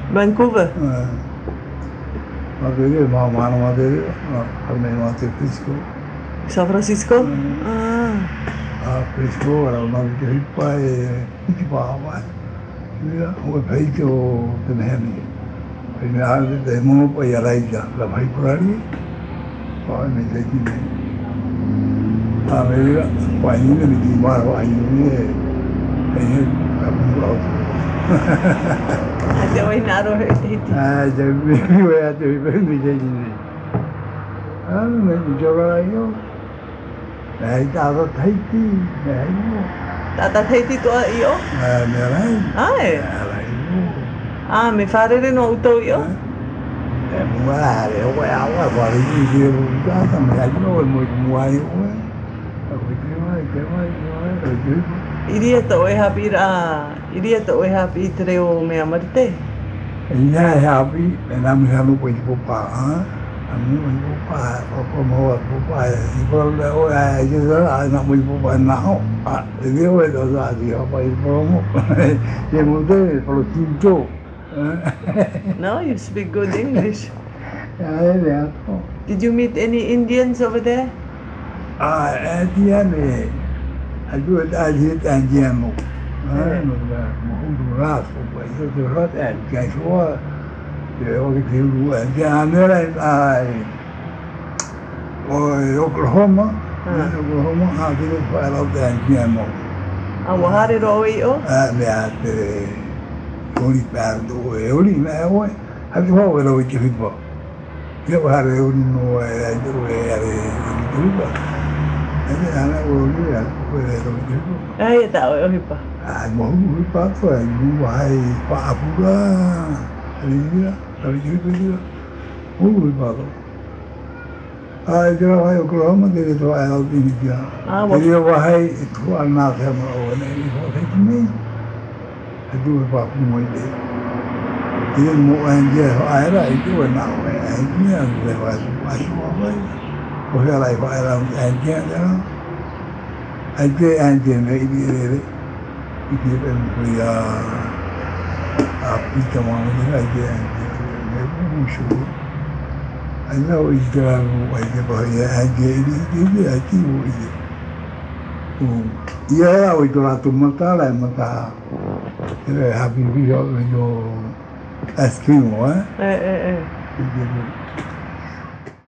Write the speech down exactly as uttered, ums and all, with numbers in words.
Vancouver? Eh. Ma vedi, ma mano, ma vedi, almeno a te Frisco. San Francisco? Mm. Ah. A Frisco era una vita di qua e ti va, via, come fai che ho te ne quindi anche mo poi era già la fai curare, poi mi sei di me. A me, poi mi di mano, poi mi e io capivo. Até o Inaro Haiti. Ah, già mi vuoi a te, mi sei di me. Ah, mi giocava io. Này tao thấy chi mẹ nó Tata Haiti to io? mẹ mẹ lấy Ah, mẹ é. lấy nó Ah, me fare no auto io? em muốn là để quay áo là vào cái gì kia ra thằng mẹ nó rồi một ngoài quá rồi cái mai cái mai cái mai rồi chứ Iria to e hapi ra, iria to e hapi treo me amarte. nhà happy để làm sao nó quay phố pa á làm nó quay phố pa có có mua phố pa thì có lẽ ai chứ đó là nó quay phố pa nào à thì biết vậy đó là gì họ quay phố mua thì muốn thế phải là chim chỗ No, you speak good English. Đấy, đẹp không? Did you meet any Indians over there? À, Indian này, anh cứ đã giết Indian một, đấy, một là một không đủ ra, không phải cho tôi hết anh cái số, để có cái thiếu đủ Indian nữa đây là, rồi Oklahoma, Oklahoma, à, thì nó phải là Indian một. Ah, wahare ro io? À, mẹ thì, tôi đi bán đồ, tôi đi mẹ ơi, anh có bao giờ đi chơi Io guarda uno era due era tutto. E era uno era quello tutto. Ai ta o hipa. Ah, mo mu pa fa mu vai pa pura. Allora, la vita mu pa. Ah, io vai Oklahoma deve trovare la vita. Ah, E io vai tu al nato ma o ne ho me. E due pa mu ide. Io mo anche era e due no, e mia doveva fare poi lei fa era anche no anche anche nei dire che per cui a a picca ma non è che ne conosco allora il grano e poi anche di di attivo io era ho trovato matale ma era happy video Eskimo, eh? Eh, eh, eh.